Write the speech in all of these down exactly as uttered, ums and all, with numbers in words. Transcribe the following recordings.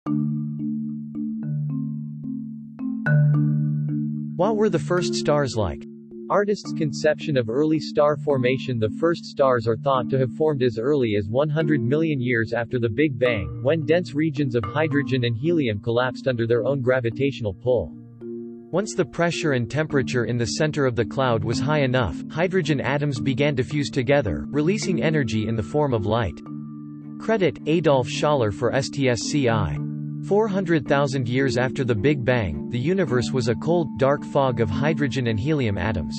What were the first stars like? Artists' conception of early star formation. The first stars are thought to have formed as early as one hundred million years after the Big Bang, when dense regions of hydrogen and helium collapsed under their own gravitational pull. Once the pressure and temperature in the center of the cloud was high enough, hydrogen atoms began to fuse together, releasing energy in the form of light. Credit Adolf Schaller for S T S C I. four hundred thousand years after the Big Bang, the universe was a cold, dark fog of hydrogen and helium atoms.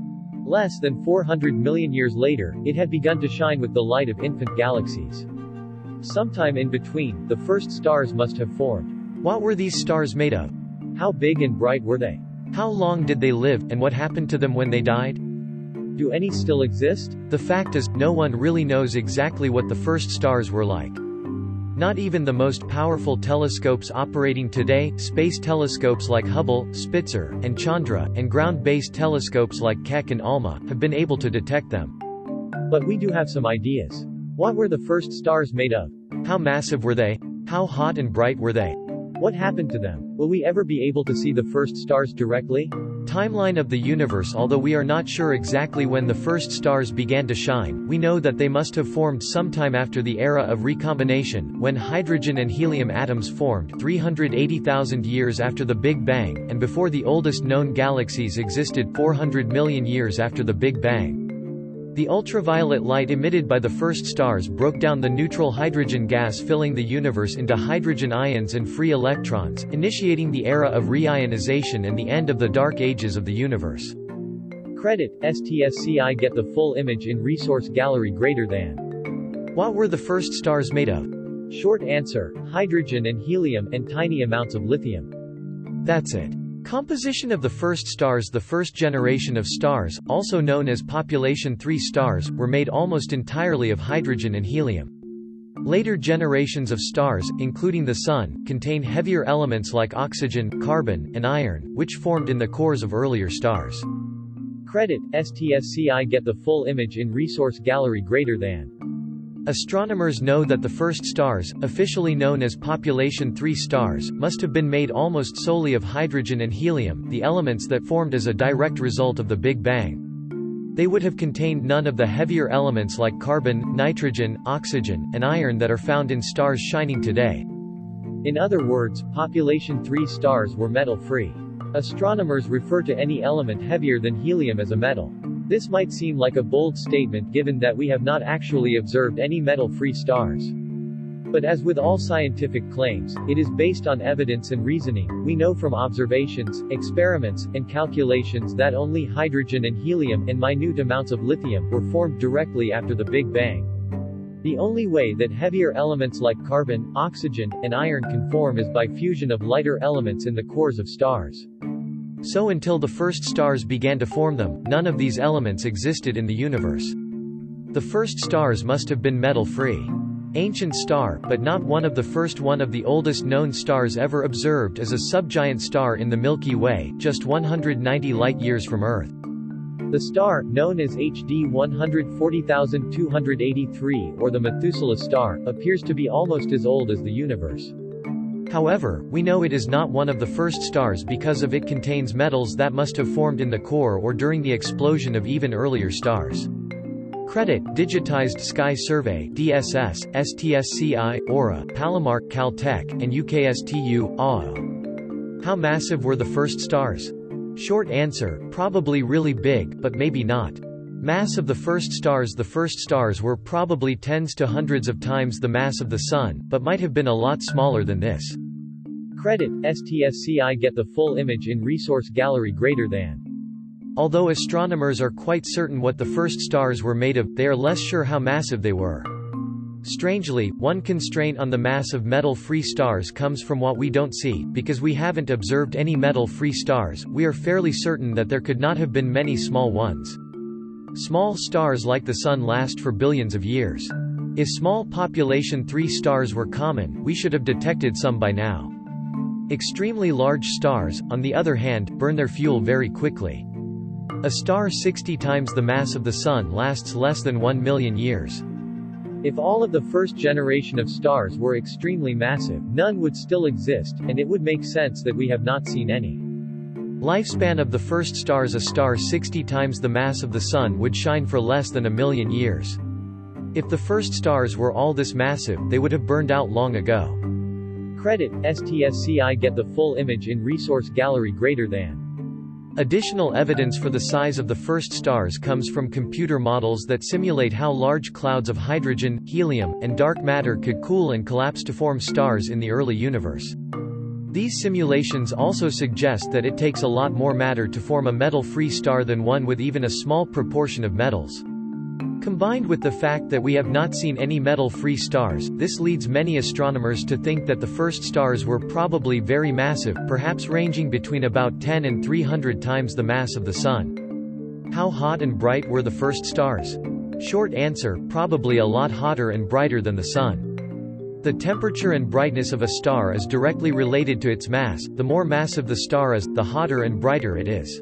Less than four hundred million years later, it had begun to shine with the light of infant galaxies. Sometime in between, the first stars must have formed. What were these stars made of? How big and bright were they? How long did they live, and what happened to them when they died? Do any still exist? The fact is, no one really knows exactly what the first stars were like. Not even the most powerful telescopes operating today, space telescopes like Hubble, Spitzer, and Chandra, and ground-based telescopes like Keck and ALMA, have been able to detect them. But we do have some ideas. What were the first stars made of? How massive were they? How hot and bright were they? What happened to them? Will we ever be able to see the first stars directly? Timeline of the universe. Although we are not sure exactly when the first stars began to shine, we know that they must have formed sometime after the era of recombination, when hydrogen and helium atoms formed, three hundred eighty thousand years after the Big Bang, and before the oldest known galaxies existed four hundred million years after the Big Bang. The ultraviolet light emitted by the first stars broke down the neutral hydrogen gas filling the universe into hydrogen ions and free electrons, initiating the era of reionization and the end of the dark ages of the universe. Credit S T S C I. Get the full image in Resource Gallery. Greater than. What were the first stars made of? Short answer: hydrogen and helium, and tiny amounts of lithium. That's it. Composition of the first stars. The first generation of stars, also known as population three stars, were made almost entirely of hydrogen and helium. Later generations of stars, including the Sun, contain heavier elements like oxygen, carbon, and iron, which formed in the cores of earlier stars. Credit S T S C I. Get the full image in Resource Gallery. Greater than. Astronomers know that the first stars, officially known as population three stars, must have been made almost solely of hydrogen and helium, the elements that formed as a direct result of the Big Bang. They would have contained none of the heavier elements like carbon, nitrogen, oxygen, and iron that are found in stars shining today. In other words, population three stars were metal-free. Astronomers refer to any element heavier than helium as a metal. This might seem like a bold statement given that we have not actually observed any metal-free stars. But as with all scientific claims, it is based on evidence and reasoning. We know from observations, experiments, and calculations that only hydrogen and helium, and minute amounts of lithium, were formed directly after the Big Bang. The only way that heavier elements like carbon, oxygen, and iron can form is by fusion of lighter elements in the cores of stars. So until the first stars began to form them, none of these elements existed in the universe. The first stars must have been metal-free. Ancient star, but not one of the first. One of the oldest known stars ever observed is a subgiant star in the Milky Way, just one hundred ninety light-years from Earth. The star, known as H D one hundred forty thousand two hundred eighty-three, or the Methuselah star, appears to be almost as old as the universe. However, we know it is not one of the first stars because of it contains metals that must have formed in the core or during the explosion of even earlier stars. Credit Digitized Sky Survey D S S, S T S C I, Aura, Palomar, Caltech, and U K S T U, A O. How massive were the first stars? Short answer: probably really big, but maybe not. Mass of the first stars. The first stars were probably tens to hundreds of times the mass of the Sun, but might have been a lot smaller than this. Credit S T S C I. Get the full image in Resource Gallery. Greater than. Although astronomers are quite certain what the first stars were made of, they are less sure how massive they were. Strangely, one constraint on the mass of metal-free stars comes from what we don't see. Because we haven't observed any metal-free stars, we are fairly certain that there could not have been many small ones. Small stars like the Sun last for billions of years. If small population three stars were common, we should have detected some by now. Extremely large stars, on the other hand, burn their fuel very quickly. A star sixty times the mass of the Sun lasts less than one million years. If all of the first generation of stars were extremely massive, none would still exist, and it would make sense that we have not seen any. Lifespan of the first stars: a star sixty times the mass of the Sun would shine for less than a million years. If the first stars were all this massive, they would have burned out long ago. Credit, S T S C I get the full image in Resource Gallery greater than. Additional evidence for the size of the first stars comes from computer models that simulate how large clouds of hydrogen, helium, and dark matter could cool and collapse to form stars in the early universe. These simulations also suggest that it takes a lot more matter to form a metal-free star than one with even a small proportion of metals. Combined with the fact that we have not seen any metal-free stars, this leads many astronomers to think that the first stars were probably very massive, perhaps ranging between about ten and three hundred times the mass of the Sun. How hot and bright were the first stars? Short answer, probably a lot hotter and brighter than the Sun. The temperature and brightness of a star is directly related to its mass. The more massive the star is, the hotter and brighter it is.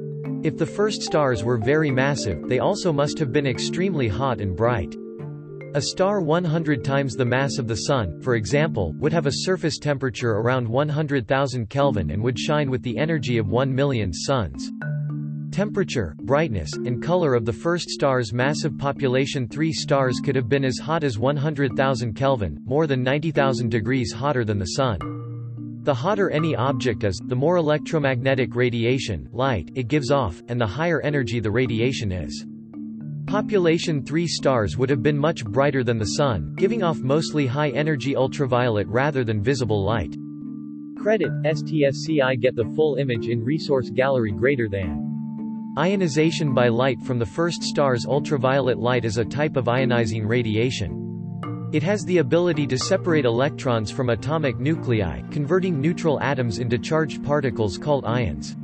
If the first stars were very massive, they also must have been extremely hot and bright. A star one hundred times the mass of the Sun, for example, would have a surface temperature around one hundred thousand Kelvin and would shine with the energy of one million suns. Temperature, brightness, and color of the first star's massive population: three stars could have been as hot as one hundred thousand Kelvin, more than ninety thousand degrees hotter than the Sun. The hotter any object is, the more electromagnetic radiation, light, it gives off, and the higher energy the radiation is. Population three stars would have been much brighter than the Sun, giving off mostly high-energy ultraviolet rather than visible light. Credit, S T S C I get the full image in Resource Gallery greater than. Ionization by light from the first star's ultraviolet light is a type of ionizing radiation. It has the ability to separate electrons from atomic nuclei, converting neutral atoms into charged particles called ions.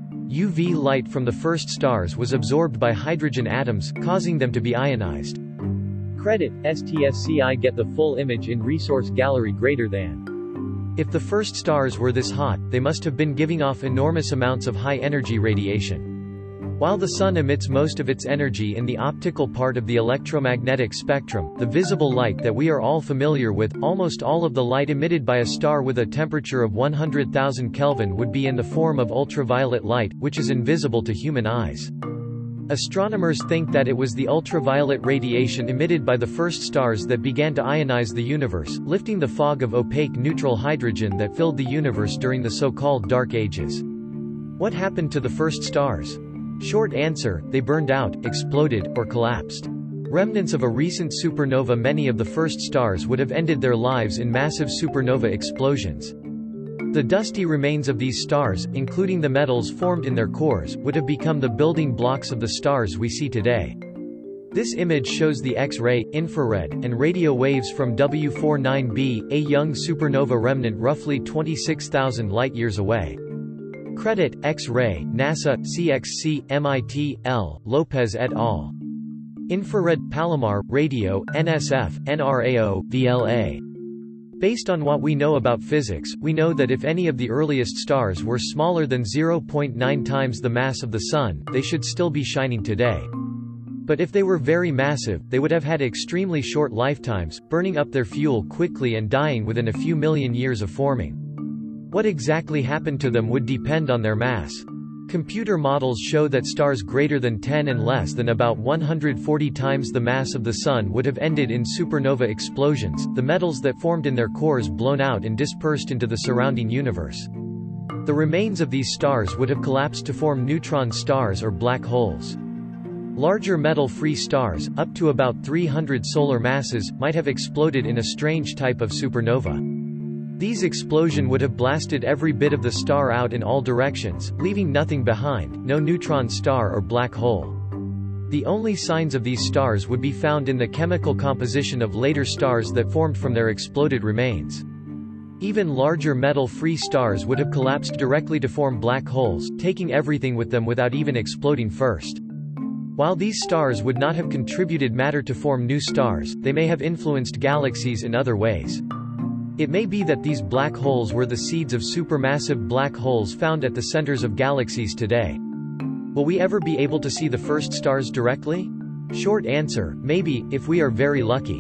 U V light from the first stars was absorbed by hydrogen atoms, causing them to be ionized. Credit, S T S C I get the full image in Resource Gallery greater than. If the first stars were this hot, they must have been giving off enormous amounts of high-energy radiation. While the Sun emits most of its energy in the optical part of the electromagnetic spectrum, the visible light that we are all familiar with, almost all of the light emitted by a star with a temperature of one hundred thousand Kelvin would be in the form of ultraviolet light, which is invisible to human eyes. Astronomers think that it was the ultraviolet radiation emitted by the first stars that began to ionize the universe, lifting the fog of opaque neutral hydrogen that filled the universe during the so-called Dark Ages. What happened to the first stars? Short answer, they burned out, exploded, or collapsed. Remnants of a recent supernova. Many of the first stars would have ended their lives in massive supernova explosions. The dusty remains of these stars, including the metals formed in their cores, would have become the building blocks of the stars we see today. This image shows the X-ray, infrared, and radio waves from W forty-nine b, a young supernova remnant roughly twenty-six thousand light-years away. Credit, X-ray, NASA, C X C, M I T, L, Lopez et al. Infrared, Palomar, radio, N S F, N R A O, V L A. Based on what we know about physics, we know that if any of the earliest stars were smaller than zero point nine times the mass of the Sun, they should still be shining today. But if they were very massive, they would have had extremely short lifetimes, burning up their fuel quickly and dying within a few million years of forming. What exactly happened to them would depend on their mass. Computer models show that stars greater than ten and less than about one hundred forty times the mass of the Sun would have ended in supernova explosions, the metals that formed in their cores blown out and dispersed into the surrounding universe. The remains of these stars would have collapsed to form neutron stars or black holes. Larger metal-free stars, up to about three hundred solar masses, might have exploded in a strange type of supernova. These explosions would have blasted every bit of the star out in all directions, leaving nothing behind, no neutron star or black hole. The only signs of these stars would be found in the chemical composition of later stars that formed from their exploded remains. Even larger metal-free stars would have collapsed directly to form black holes, taking everything with them without even exploding first. While these stars would not have contributed matter to form new stars, they may have influenced galaxies in other ways. It may be that these black holes were the seeds of supermassive black holes found at the centers of galaxies today. Will we ever be able to see the first stars directly? Short answer, maybe, if we are very lucky.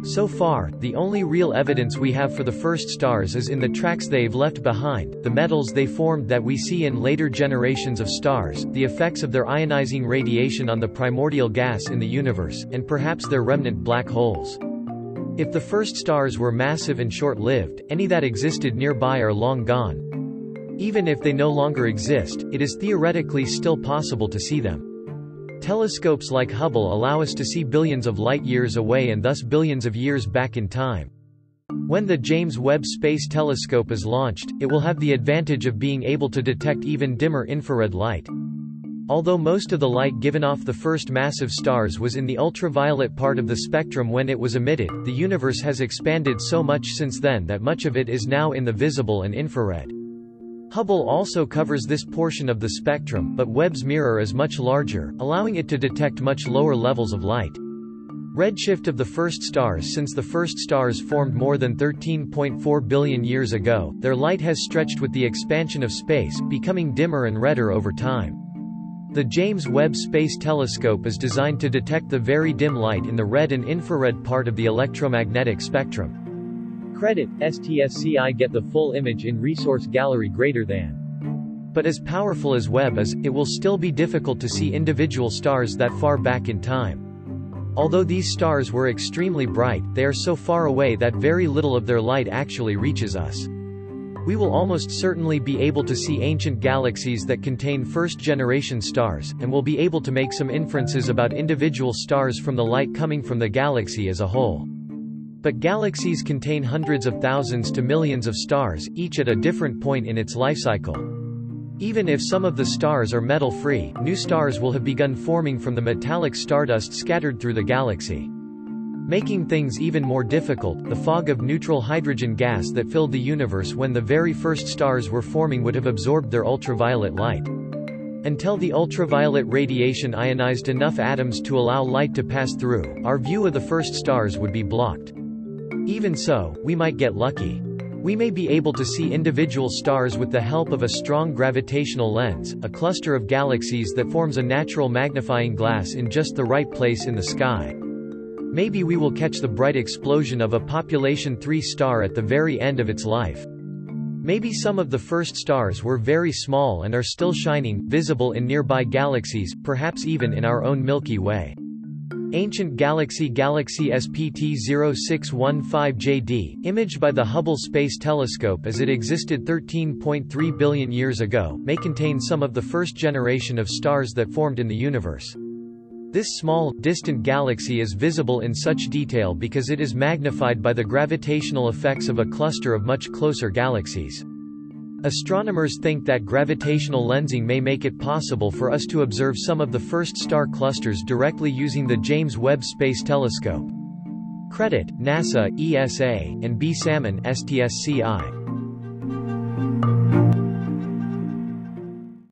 So far, the only real evidence we have for the first stars is in the tracks they've left behind, the metals they formed that we see in later generations of stars, the effects of their ionizing radiation on the primordial gas in the universe, and perhaps their remnant black holes. If the first stars were massive and short-lived, any that existed nearby are long gone. Even if they no longer exist, it is theoretically still possible to see them. Telescopes like Hubble allow us to see billions of light-years away and thus billions of years back in time. When the James Webb Space Telescope is launched, it will have the advantage of being able to detect even dimmer infrared light. Although most of the light given off the first massive stars was in the ultraviolet part of the spectrum when it was emitted, the universe has expanded so much since then that much of it is now in the visible and infrared. Hubble also covers this portion of the spectrum, but Webb's mirror is much larger, allowing it to detect much lower levels of light. Redshift of the first stars. Since the first stars formed more than thirteen point four billion years ago, their light has stretched with the expansion of space, becoming dimmer and redder over time. The James Webb Space Telescope is designed to detect the very dim light in the red and infrared part of the electromagnetic spectrum. Credit, S T S C I get the full image in resource gallery greater than. But as powerful as Webb is, it will still be difficult to see individual stars that far back in time. Although these stars were extremely bright, they are so far away that very little of their light actually reaches us. We will almost certainly be able to see ancient galaxies that contain first-generation stars, and will be able to make some inferences about individual stars from the light coming from the galaxy as a whole. But galaxies contain hundreds of thousands to millions of stars, each at a different point in its life cycle. Even if some of the stars are metal-free, new stars will have begun forming from the metallic stardust scattered through the galaxy. Making things even more difficult, the fog of neutral hydrogen gas that filled the universe when the very first stars were forming would have absorbed their ultraviolet light. Until the ultraviolet radiation ionized enough atoms to allow light to pass through, our view of the first stars would be blocked. Even so, we might get lucky. We may be able to see individual stars with the help of a strong gravitational lens, a cluster of galaxies that forms a natural magnifying glass in just the right place in the sky. Maybe we will catch the bright explosion of a population three star at the very end of its life. Maybe some of the first stars were very small and are still shining, visible in nearby galaxies, perhaps even in our own Milky Way. Ancient Galaxy Galaxy S P T zero six one five J D, imaged by the Hubble Space Telescope as it existed thirteen point three billion years ago, may contain some of the first generation of stars that formed in the universe. This small, distant galaxy is visible in such detail because it is magnified by the gravitational effects of a cluster of much closer galaxies. Astronomers think that gravitational lensing may make it possible for us to observe some of the first star clusters directly using the James Webb Space Telescope. Credit, NASA, E S A, and B. Salmon, S T S C I.